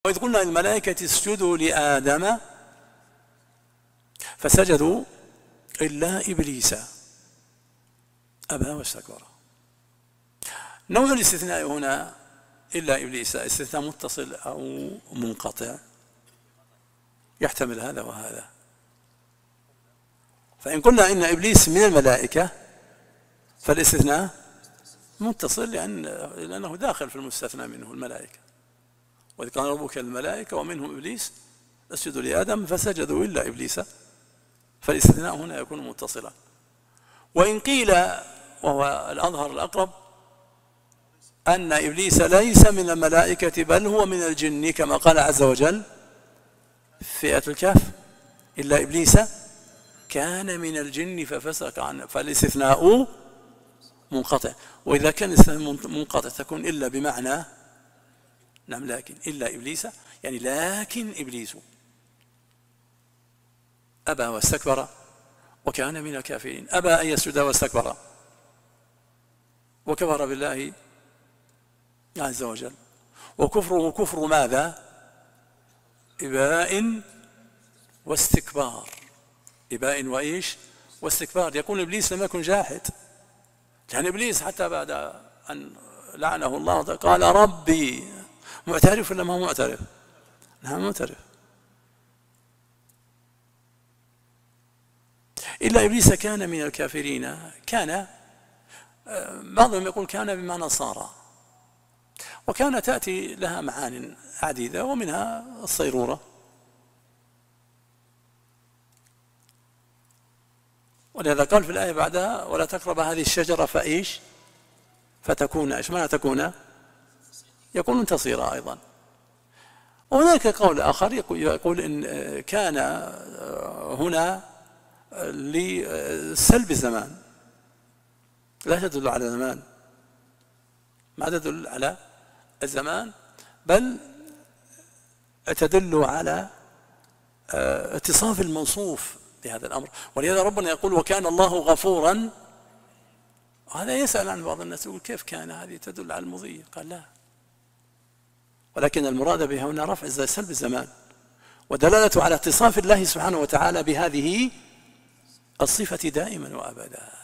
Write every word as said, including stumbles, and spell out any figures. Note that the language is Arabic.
وإذ قلنا للملائكة اسجدوا لآدم فسجدوا إلا إبليس أبى واستكبر. نوع الاستثناء هنا إلا إبليس استثناء متصل أو منقطع، يحتمل هذا وهذا. فإن قلنا إن إبليس من الملائكة فالاستثناء متصل، لأن لأنه داخل في المستثنى منه الملائكة. وإذ قال ربك الملائكة ومنهم إبليس اسجدوا لآدم فسجدوا إلا إبليس، فالاستثناء هنا يكون متصلا. وإن قيل وهو الأظهر الأقرب أن إبليس ليس من الملائكة بل هو من الجن، كما قال عز وجل في آية الكهف إلا إبليس كان من الجن ففسق عنه، فالاستثناء منقطع. وإذا كان الاستثناء منقطع تكون إلا بمعنى نعم لكن، إلا إبليس يعني لكن إبليس أبى واستكبر وكان من الكافرين. أبى أن يسجد واستكبر وكفر بالله عز وجل. وكفره كفر ماذا؟ إباء واستكبار. إباء وإيش؟ واستكبار. يقول إبليس لم يكن جاحد، يعني إبليس حتى بعد أن لعنه الله قال ربي. معترف ولا ما هو معترف؟ نعم معترف. إلا إبليس كان من الكافرين. كان بعضهم يقول كان بمعنى صار، وكان تأتي لها معان عديدة ومنها الصيرورة. ولهذا قال في الآية بعدها ولا تقرب هذه الشجرة فإيش فتكون إيش معنى تكون؟ يكون تصيرا أيضا. وهناك قول آخر يقول إن كان هنا لسلب الزمان، لا تدل على زمان، ما تدل على الزمان بل تدل على اتصاف الموصوف بهذا الأمر. ولهذا ربنا يقول وكان الله غفورا. هذا يسأل عن بعض الناس يقول كيف كان هذه تدل على المضي؟ قال لا، ولكن المراد بها هنا رفع سلب الزمان ودلالته على اتصاف الله سبحانه وتعالى بهذه الصفة دائما وأبدا.